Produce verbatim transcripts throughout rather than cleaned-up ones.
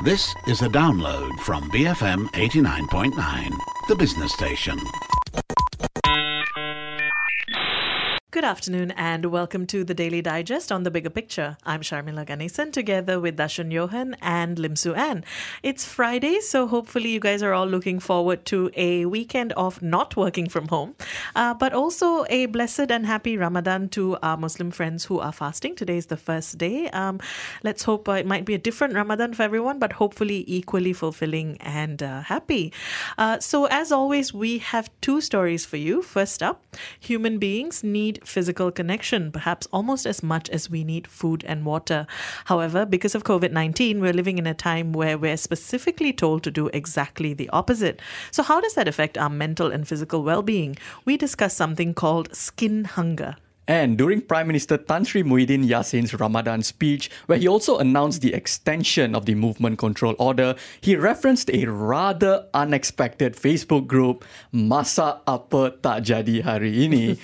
This is a download from B F M eighty-nine point nine, the business station. Good afternoon and welcome to the Daily Digest on The Bigger Picture. I'm Sharmila Ganesan together with Darshan Johan and Lim Su Ann. It's Friday, so hopefully you guys are all looking forward to a weekend of not working from home, uh, but also a blessed and happy Ramadan to our Muslim friends who are fasting. Today is the first day. Um, let's hope uh, it might be a different Ramadan for everyone, but hopefully equally fulfilling and uh, happy. Uh, so as always, we have two stories for you. First up, human beings need physical connection, perhaps almost as much as we need food and water. However, because of COVID nineteen, we're living in a time where we're specifically told to do exactly the opposite. So how does that affect our mental and physical well-being? We discuss something called skin hunger. And during Prime Minister Tan Sri Muhyiddin Yassin's Ramadan speech, where he also announced the extension of the movement control order, he referenced a rather unexpected Facebook group, Masak Apa Tak Jadi Hari Ini.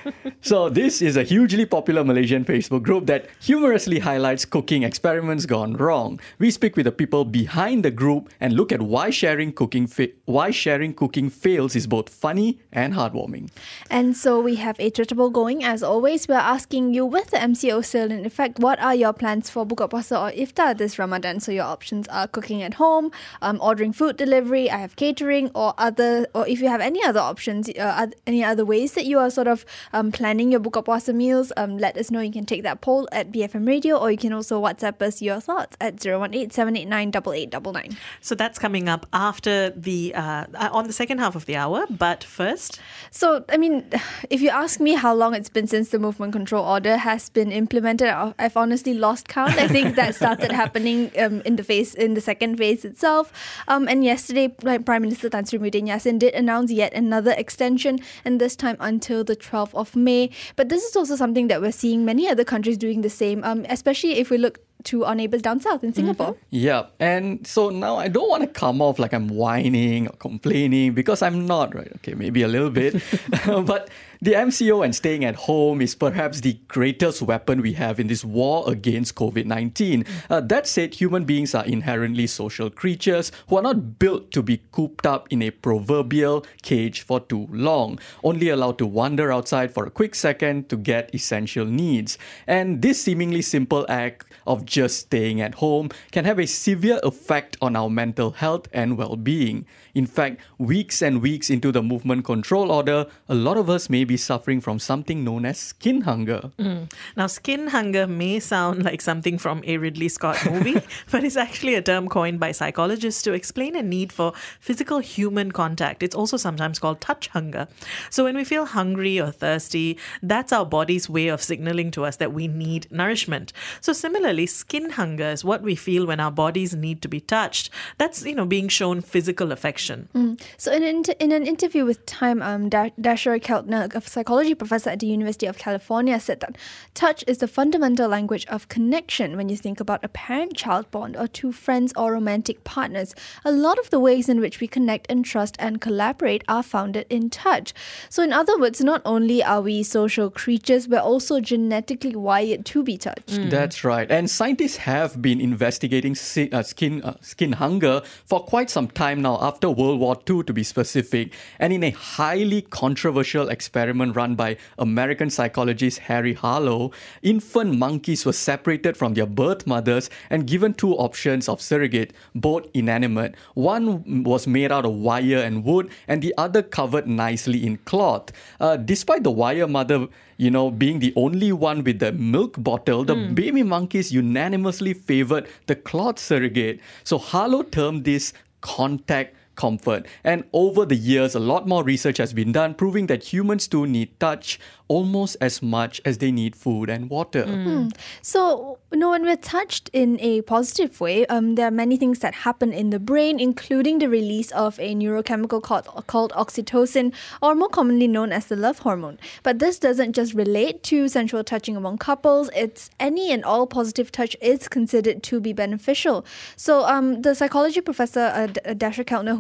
So this is a hugely popular Malaysian Facebook group that humorously highlights cooking experiments gone wrong. We speak with the people behind the group and look at why sharing cooking fa- why sharing cooking fails is both funny and heartwarming. And so we have a Twittable going. As always, we're asking you, with the M C O still in effect, what are your plans for Buka Puasa or Iftar this Ramadan? So your options are cooking at home, um, ordering food delivery, I have catering, or other, or if you have any other options, uh, any other ways that you are sort of um, planning your Buka Puasa meals, um, let us know. You can take that poll at B F M Radio, or you can also WhatsApp us your thoughts at zero one eight seven eight nine eight eight nine nine. So that's coming up after the uh, on the second half of the hour. But first, so I mean, if you ask me how long it's been since the movement control order has been implemented, I've honestly lost count. I think that started happening um, in the phase in the second phase itself. Um, and yesterday, Prime Minister Tan Sri Muhyiddin Yassin did announce yet another extension, and this time until the twelfth of May. But this is also something that we're seeing many other countries doing the same, um, especially if we look to our neighbours down south in Singapore. Mm-hmm. Yeah, and so now I don't want to come off like I'm whining or complaining, because I'm not, right? Okay, maybe a little bit. But the M C O and staying at home is perhaps the greatest weapon we have in this war against COVID nineteen. Uh, that said, human beings are inherently social creatures who are not built to be cooped up in a proverbial cage for too long, only allowed to wander outside for a quick second to get essential needs. And this seemingly simple act of just staying at home can have a severe effect on our mental health and well-being. In fact, weeks and weeks into the movement control order, a lot of us may be suffering from something known as skin hunger. Mm. Now, skin hunger may sound like something from a Ridley Scott movie, but it's actually a term coined by psychologists to explain a need for physical human contact. It's also sometimes called touch hunger. So when we feel hungry or thirsty, that's our body's way of signaling to us that we need nourishment. So similarly, skin hunger is what we feel when our bodies need to be touched. That's, you know, being shown physical affection. Mm. So in an, inter- in an interview with Time, um, da- Dasher Keltner, a psychology professor at the University of California, said that touch is the fundamental language of connection. When you think about a parent-child bond or two friends or romantic partners, a lot of the ways in which we connect and trust and collaborate are founded in touch. So in other words, not only are we social creatures, we're also genetically wired to be touched. Mm. That's right. And scientists have been investigating si- uh, skin uh, skin hunger for quite some time now, after World War Two to be specific. And in a highly controversial experiment run by American psychologist Harry Harlow, infant monkeys were separated from their birth mothers and given two options of surrogate, both inanimate. One was made out of wire and wood, and the other covered nicely in cloth. Uh, despite the wire mother, you know, being the only one with the milk bottle, the mm. baby monkeys unanimously favored the cloth surrogate. So Harlow termed this contact comfort. And over the years, a lot more research has been done proving that humans too need touch almost as much as they need food and water. Mm. So, you know, when we're touched in a positive way, um, there are many things that happen in the brain, including the release of a neurochemical called, called oxytocin, or more commonly known as the love hormone. But this doesn't just relate to sensual touching among couples. It's any and all positive touch is considered to be beneficial. So um, the psychology professor, uh, Dasher Keltner, who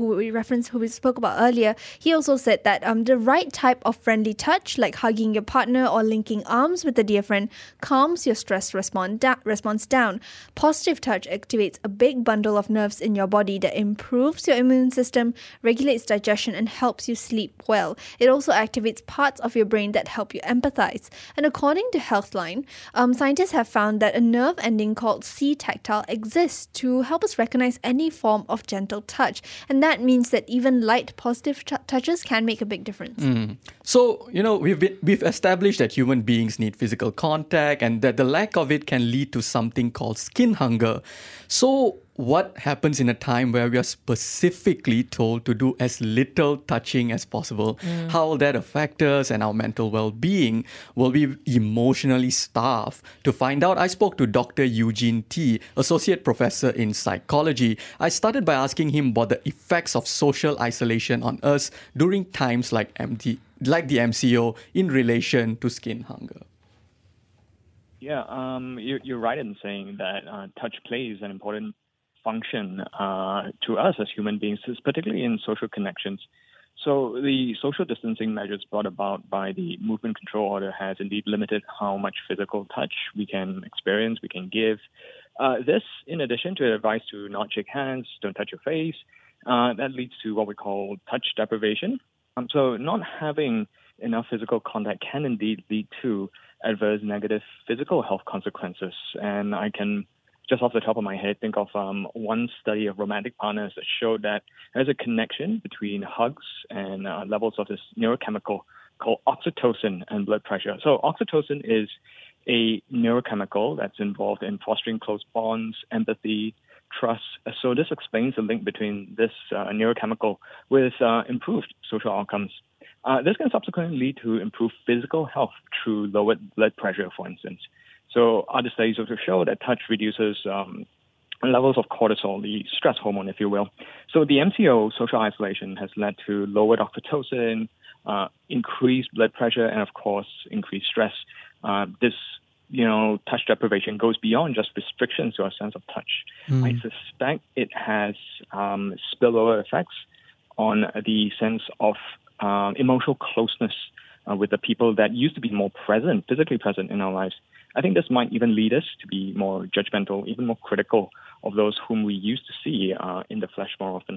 who we referenced, who we spoke about earlier, he also said that um, the right type of friendly touch, like hugging your partner or linking arms with a dear friend, calms your stress response, da- response down. Positive touch activates a big bundle of nerves in your body that improves your immune system, regulates digestion, and helps you sleep well. It also activates parts of your brain that help you empathize. And according to Healthline, um, scientists have found that a nerve ending called C-tactile exists to help us recognize any form of gentle touch. And that means that even light positive t- touches can make a big difference. Mm. So, you know, we've been, we've established that human beings need physical contact and that the lack of it can lead to something called skin hunger. So, what happens in a time where we are specifically told to do as little touching as possible? Mm. How will that affect us and our mental well-being? Will we emotionally starve? To find out, I spoke to Doctor Eugene Tee, Associate Professor in Psychology. I started by asking him about the effects of social isolation on us during times like M D, like the M C O in relation to skin hunger. Yeah, um, you're, you're right in saying that uh, touch plays an important function uh, to us as human beings, particularly in social connections. So the social distancing measures brought about by the movement control order has indeed limited how much physical touch we can experience, we can give. Uh, this, in addition to advice to not shake hands, don't touch your face, uh, that leads to what we call touch deprivation. Um, so not having enough physical contact can indeed lead to adverse negative physical health consequences. And I can just off the top of my head, think of um, one study of romantic partners that showed that there's a connection between hugs and uh, levels of this neurochemical called oxytocin and blood pressure. So oxytocin is a neurochemical that's involved in fostering close bonds, empathy, trust. So this explains the link between this uh, neurochemical with uh, improved social outcomes. Uh, this can subsequently lead to improved physical health through lowered blood pressure, for instance. So other studies also show that touch reduces um, levels of cortisol, the stress hormone, if you will. So the M C O, social isolation, has led to lowered oxytocin, uh, increased blood pressure, and of course, increased stress. Uh, this, you know, touch deprivation goes beyond just restrictions to our sense of touch. Mm. I suspect it has um, spillover effects on the sense of um, emotional closeness uh, with the people that used to be more present, physically present in our lives. I think this might even lead us to be more judgmental, even more critical of those whom we used to see uh, in the flesh more often.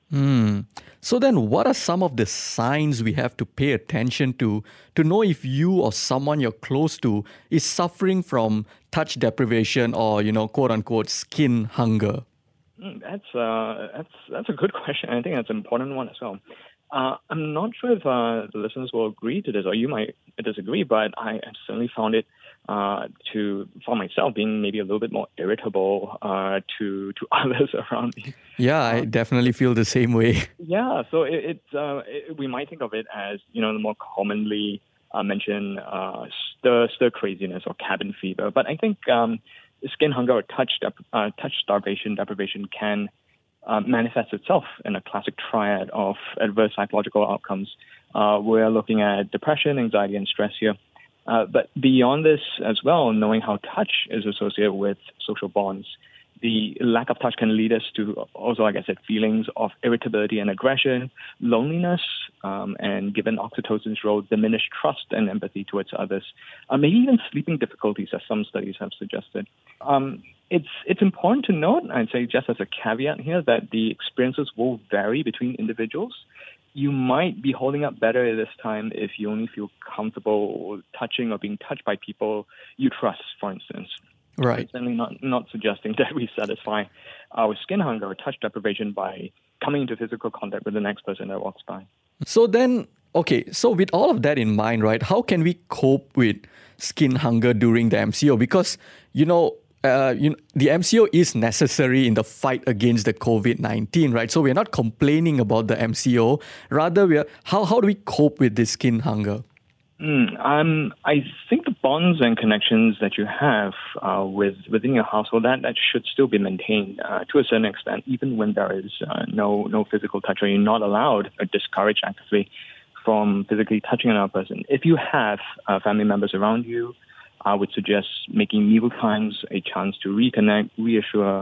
Mm. So then what are some of the signs we have to pay attention to to know if you or someone you're close to is suffering from touch deprivation or, you know, quote unquote, skin hunger? Mm, that's, uh, that's, that's a good question. I think that's an important one as well. Uh, I'm not sure if uh, the listeners will agree to this, or you might disagree, but I certainly found it uh, to, for myself, being maybe a little bit more irritable uh, to to others around me. Yeah, I definitely feel the same way. Yeah, so it, it's uh, it, we might think of it as, you know, the more commonly uh, mentioned uh, stir stir craziness or cabin fever, but I think um, skin hunger or touch dep- uh, touch starvation deprivation can Uh, manifests itself in a classic triad of adverse psychological outcomes. Uh, we're looking at depression, anxiety, and stress here. Uh, but beyond this as well, knowing how touch is associated with social bonds, the lack of touch can lead us to also, like I said, feelings of irritability and aggression, loneliness, um, and given oxytocin's role, diminished trust and empathy towards others, uh, maybe even sleeping difficulties, as some studies have suggested. Um, It's it's important to note, I'd say just as a caveat here, that the experiences will vary between individuals. You might be holding up better at this time if you only feel comfortable touching or being touched by people you trust, for instance. Right. I'm certainly not, not suggesting that we satisfy our skin hunger or touch deprivation by coming into physical contact with the next person that walks by. So then, okay, so with all of that in mind, right, how can we cope with skin hunger during the M C O? Because, you know, Uh, you know, the M C O is necessary in the fight against the covid nineteen, right? So we're not complaining about the M C O. Rather, we're how how do we cope with this skin hunger? Mm, um, I think the bonds and connections that you have uh, with within your household that, that should still be maintained uh, to a certain extent, even when there is uh, no no physical touch, or you're not allowed or discouraged actively from physically touching another person. If you have uh, family members around you, I would suggest making meal times a chance to reconnect, reassure,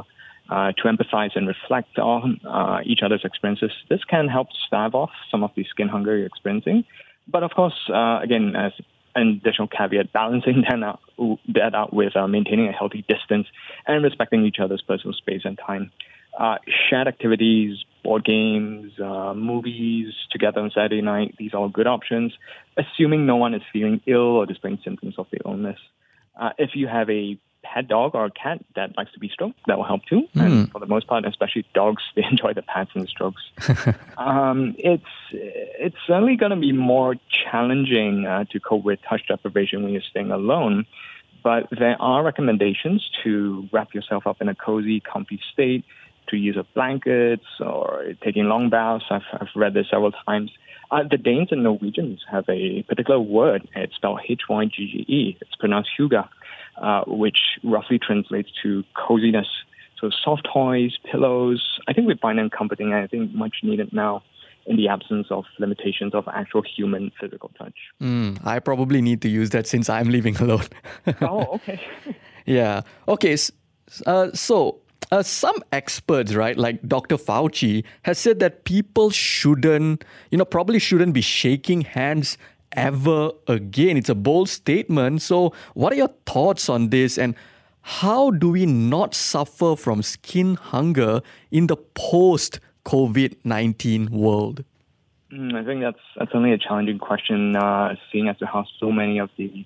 uh, to empathize and reflect on uh, each other's experiences. This can help stave off some of the skin hunger you're experiencing. But of course, uh, again, as an additional caveat, balancing that out, that out with uh, maintaining a healthy distance and respecting each other's personal space and time. Uh, shared activities, board games, uh, movies together on Saturday night, these are all good options, assuming no one is feeling ill or displaying symptoms of the illness. Uh, if you have a pet dog or a cat that likes to be stroked, that will help too. Mm. And for the most part, especially dogs, they enjoy the pats and strokes. um, it's it's certainly going to be more challenging uh, to cope with touch deprivation when you're staying alone. But there are recommendations to wrap yourself up in a cozy, comfy state, to use of blankets or taking long baths. I've, I've read this several times. Uh, the Danes and Norwegians have a particular word. It's spelled H Y G G E. It's pronounced hygge, uh, which roughly translates to coziness. So soft toys, pillows, I think we find them comforting and I think much needed now in the absence of limitations of actual human physical touch. Mm, I probably need to use that since I'm living alone. Oh, okay. Yeah. Okay. Uh, so... Uh, some experts, right, like Doctor Fauci, has said that people shouldn't, you know, probably shouldn't be shaking hands ever again. It's a bold statement. So what are your thoughts on this? And how do we not suffer from skin hunger in the post-COVID nineteen world? Mm, I think that's, that's only a challenging question, uh, seeing as to how so many of the...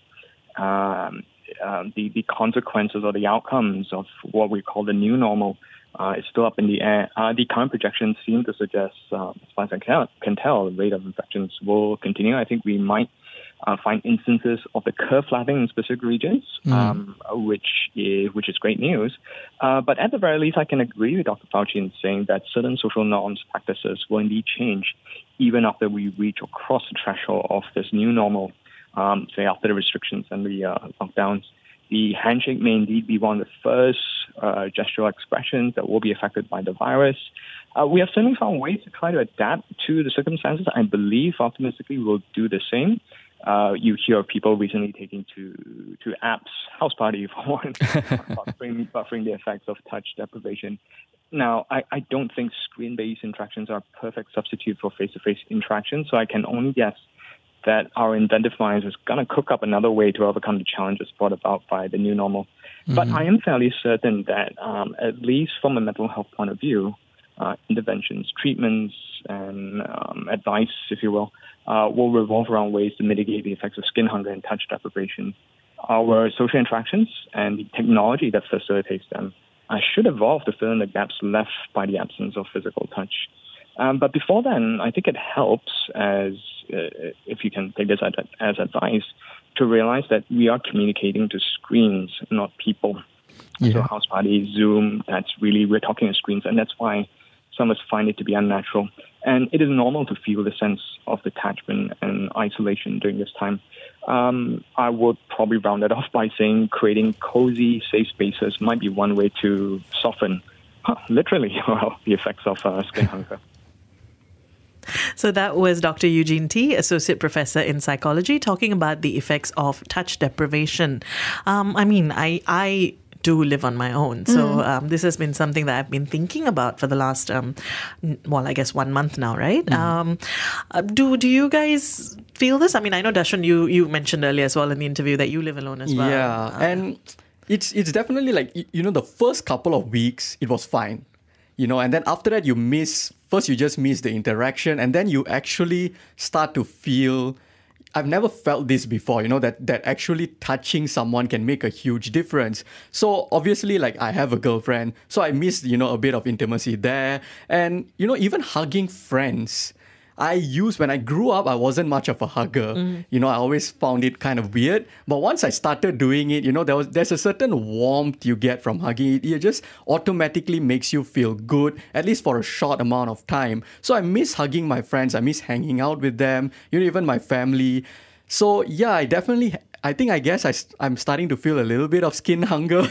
Um, Uh, the, the consequences or the outcomes of what we call the new normal uh, is still up in the air. Uh, the current projections seem to suggest, uh, as far as I can, can tell, the rate of infections will continue. I think we might uh, find instances of the curve flattening in specific regions, mm. um, which is, which is great news. Uh, but at the very least, I can agree with Doctor Fauci in saying that certain social norms, practices will indeed change even after we reach or cross the threshold of this new normal. Um, say after the restrictions and the uh, lockdowns, the handshake may indeed be one of the first uh, gestural expressions that will be affected by the virus. Uh, we have certainly found ways to try to adapt to the circumstances. I believe optimistically we'll do the same. Uh, you hear of people recently taking to to apps, house party for one, buffering, buffering the effects of touch deprivation. Now, I, I don't think screen-based interactions are a perfect substitute for face-to-face interaction, so I can only guess that our inventive minds is going to cook up another way to overcome the challenges brought about by the new normal. Mm-hmm. But I am fairly certain that, um, at least from a mental health point of view, uh, interventions, treatments, and um, advice, if you will, uh, will revolve around ways to mitigate the effects of skin hunger and touch deprivation. Our social interactions and the technology that facilitates them uh, should evolve to fill in the gaps left by the absence of physical touch. Um, but before then, I think it helps, as uh, if you can take this as, as advice, to realize that we are communicating to screens, not people. Yeah. So house party, Zoom, that's really, we're talking to screens, and that's why some of us find it to be unnatural. And it is normal to feel the sense of detachment and isolation during this time. Um, I would probably round it off by saying creating cozy, safe spaces might be one way to soften, huh, literally, well, the effects of uh, skin hunger. So that was Doctor Eugene Tee, Associate Professor in Psychology, talking about the effects of touch deprivation. Um, I mean, I I do live on my own, so mm. um, this has been something that I've been thinking about for the last, um, well, I guess one month now, right? Mm. Um, uh, do do you guys feel this? I mean, I know Darshan, you you mentioned earlier as well in the interview that you live alone as well. Yeah, uh, and it's it's definitely like, you know, the first couple of weeks it was fine. You know, and then after that, you miss, first you just miss the interaction, and then you actually start to feel, I've never felt this before, you know, that, that actually touching someone can make a huge difference. So obviously, like, I have a girlfriend, so I miss, you know, a bit of intimacy there. And, you know, even hugging friends, I used, when I grew up, I wasn't much of a hugger. Mm. You know, I always found it kind of weird. But once I started doing it, you know, there was there's a certain warmth you get from hugging it. It just automatically makes you feel good, at least for a short amount of time. So I miss hugging my friends. I miss hanging out with them, you know, even my family. So yeah, I definitely I think I guess I, I'm starting to feel a little bit of skin hunger.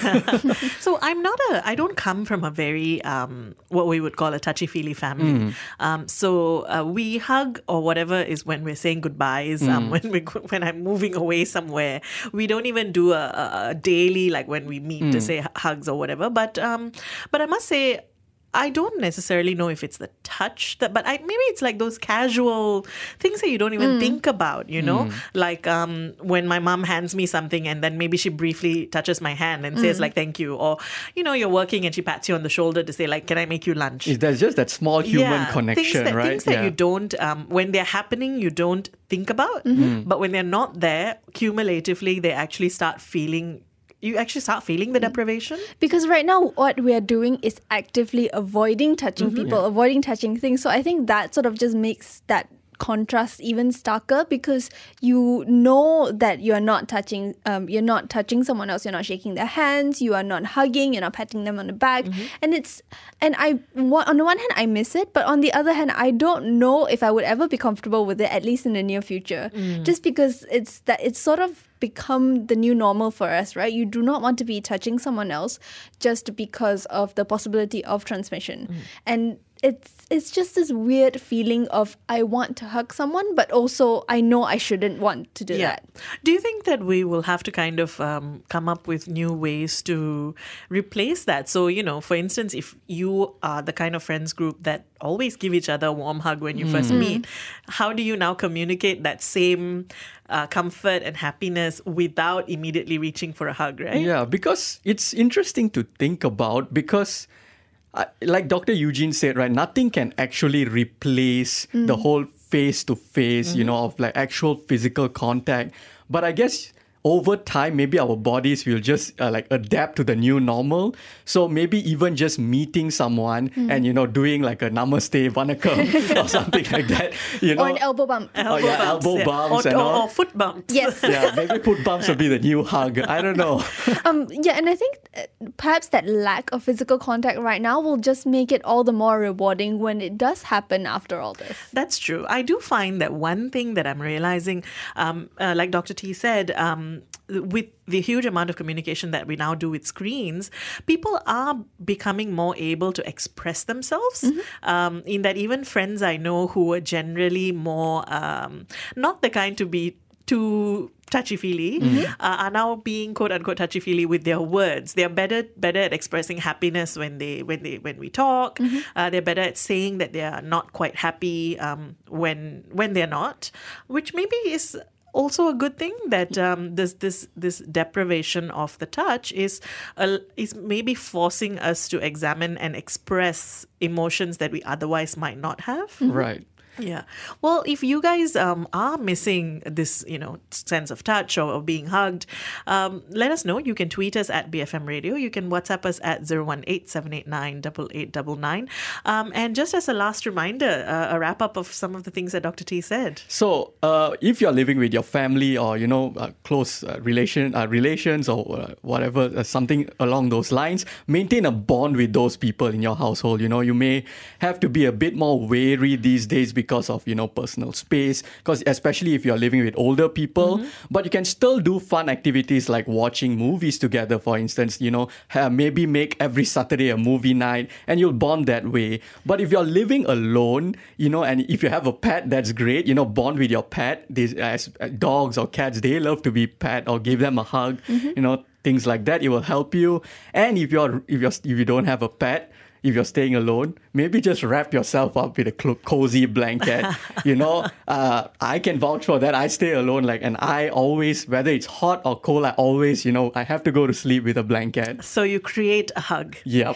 So I'm not a, I don't come from a very, um, what we would call a touchy-feely family. Mm. Um, so uh, we hug or whatever is when we're saying goodbyes, mm. um, when we when I'm moving away somewhere. We don't even do a, a daily, like when we meet mm. to say hugs or whatever. But um, but I must say, I don't necessarily know if it's the touch that, but I, maybe it's like those casual things that you don't even mm. think about, you know, mm. like um, when my mom hands me something and then maybe she briefly touches my hand and mm. says like, thank you. Or, you know, you're working and she pats you on the shoulder to say like, can I make you lunch? There's just that small human yeah, connection, things that, right? Things that yeah. you don't, um, when they're happening, you don't think about. Mm-hmm. But when they're not there, cumulatively, they actually start feeling You actually start feeling the deprivation? Because right now, what we are doing is actively avoiding touching mm-hmm. people, yeah. avoiding touching things. So I think that sort of just makes that contrast even starker, because you know that you're not touching um, you're not touching someone else, you're not shaking their hands, you are not hugging, you're not patting them on the back. Mm-hmm. And it's and I on the one hand I miss it, but on the other hand I don't know if I would ever be comfortable with it, at least in the near future. Mm. Just because it's that it's sort of become the new normal for us, right? You do not want to be touching someone else just because of the possibility of transmission. Mm. And it's it's just this weird feeling of I want to hug someone, but also I know I shouldn't want to do yeah. that. Do you think that we will have to kind of um, come up with new ways to replace that? So, you know, for instance, if you are the kind of friends group that always give each other a warm hug when you mm. first meet, how do you now communicate that same uh, comfort and happiness without immediately reaching for a hug, right? Yeah, because it's interesting to think about, because Uh, like Doctor Eugene said, right, nothing can actually replace mm. the whole face-to-face, mm-hmm. you know, of like actual physical contact. But I guess over time, maybe our bodies will just uh, like adapt to the new normal. So maybe even just meeting someone mm. and, you know, doing like a namaste, vanakkam or something like that. You know? Or an elbow bump. Elbow oh, yeah, bumps, elbow yeah. bumps or, and or, all. or foot bumps. Yes. Yeah, maybe foot bumps will be the new hug. I don't know. um, yeah, and I think uh, perhaps that lack of physical contact right now will just make it all the more rewarding when it does happen after all this. That's true. I do find that one thing that I'm realizing, um, uh, like Doctor T said, um, with the huge amount of communication that we now do with screens, people are becoming more able to express themselves. Mm-hmm. Um, in that even friends I know who are generally more, um, not the kind to be too touchy-feely, mm-hmm. uh, are now being quote-unquote touchy-feely with their words. They're better better at expressing happiness when they when they when we talk. Mm-hmm. Uh, they're better at saying that they are not quite happy um, when when they're not, which maybe is also a good thing, that um, this this this deprivation of the touch is uh, is maybe forcing us to examine and express emotions that we otherwise might not have. Mm-hmm. Right. Yeah. Well, if you guys um, are missing this, you know, sense of touch or, or being hugged, um, let us know. You can tweet us at B F M Radio. You can WhatsApp us at zero one eight, seven eight nine, eight eight nine nine. Um, and just as a last reminder, uh, a wrap-up of some of the things that Doctor T said. So, uh, if you're living with your family or, you know, uh, close uh, relation uh, relations or uh, whatever, uh, something along those lines, maintain a bond with those people in your household. You know, you may have to be a bit more wary these days because of, you know, personal space, because especially if you're living with older people, mm-hmm. but you can still do fun activities like watching movies together, for instance, you know, have, maybe make every Saturday a movie night and you'll bond that way. But if you're living alone, you know, and if you have a pet, that's great, you know, bond with your pet. These as uh, dogs or cats, they love to be pet or give them a hug, mm-hmm. you know, things like that. It will help you. And if you're if you're if you don't have a pet, if you're staying alone, maybe just wrap yourself up with a cozy blanket. You know, uh, I can vouch for that. I stay alone, like, and I always, whether it's hot or cold, I always, you know, I have to go to sleep with a blanket. So you create a hug. Yep.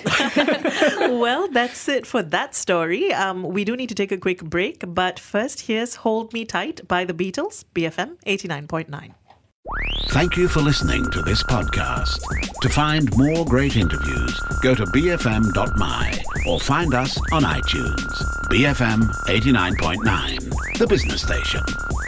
Well, that's it for that story. Um, we do need to take a quick break, but first, here's "Hold Me Tight" by the Beatles, B F M eighty-nine point nine. Thank you for listening to this podcast. To find more great interviews, go to b f m dot m y or find us on iTunes. B F M eighty-nine point nine, the business station.